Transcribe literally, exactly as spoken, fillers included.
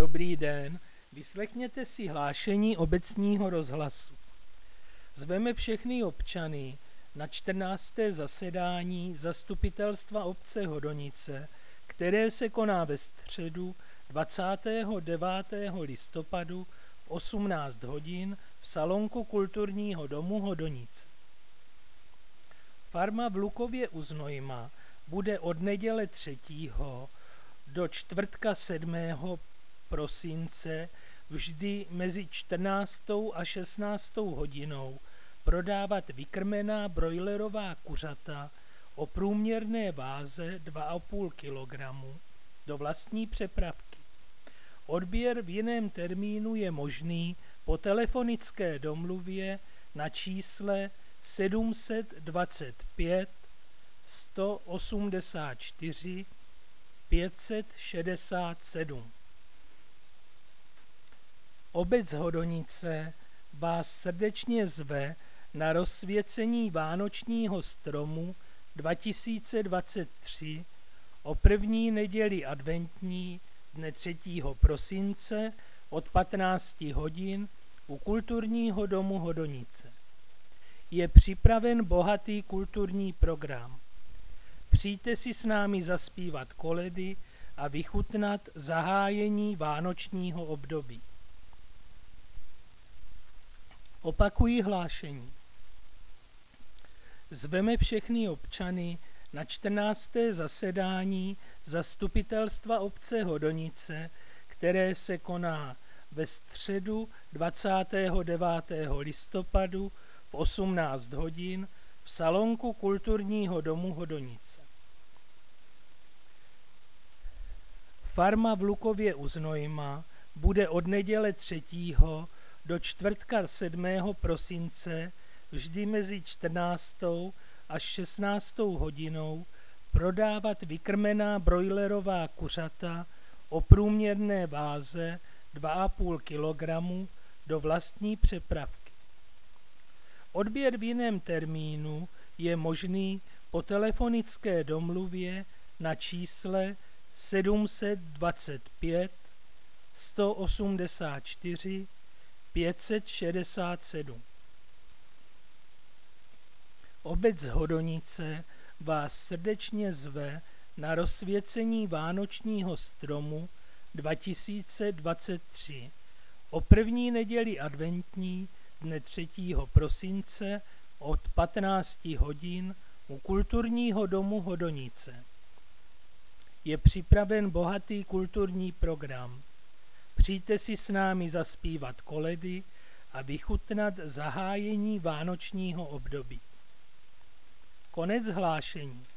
Dobrý den, vyslechněte si hlášení obecního rozhlasu. Zveme všechny občany na čtrnácté zasedání Zastupitelstva obce Hodonice, které se koná ve středu dvacátého devátého listopadu v osmnáct hodin v salonku Kulturního domu Hodonice. Farma v Lukově u Znojma bude od neděle třetího do čtvrtka sedmého prosince vždy mezi čtrnáctou a šestnáctou hodinou prodávat vykrmená brojlerová kuřata o průměrné váze dva a půl kilogramu do vlastní přepravky. Odběr v jiném termínu je možný po telefonické domluvě na čísle sedm set dvacet pět sto osmdesát čtyři pět set šedesát sedm. Obec Hodonice vás srdečně zve na rozsvěcení vánočního stromu dva tisíce dvacet tři o první neděli adventní dne třetího prosince od patnácti hodin u Kulturního domu Hodonice. Je připraven bohatý kulturní program. Přijďte si s námi zaspívat koledy a vychutnat zahájení vánočního období. Opakuji hlášení. Zveme všechny občany na čtrnácté zasedání Zastupitelstva obce Hodonice, které se koná ve středu dvacátého devátého listopadu v osmnáct hodin v salonku Kulturního domu Hodonice. Farma v Lukově u Znojma bude od neděle třetího do čtvrtka sedmého prosince vždy mezi čtrnáctou až šestnáctou hodinou prodávat vykrmená brojlerová kuřata o průměrné váze dva a půl kilogramu do vlastní přepravky. Odběr v jiném termínu je možný po telefonické domluvě na čísle sedm set dvacet pět sto osmdesát čtyři pět set šedesát sedm. Obec Hodonice vás srdečně zve na rozsvěcení vánočního stromu dva tisíce dvacet tři o první neděli adventní dne třetího prosince od patnácti hodin u Kulturního domu Hodonice. Je připraven bohatý kulturní program. Přijďte si s námi zaspívat koledy a vychutnat zahájení vánočního období. Konec hlášení.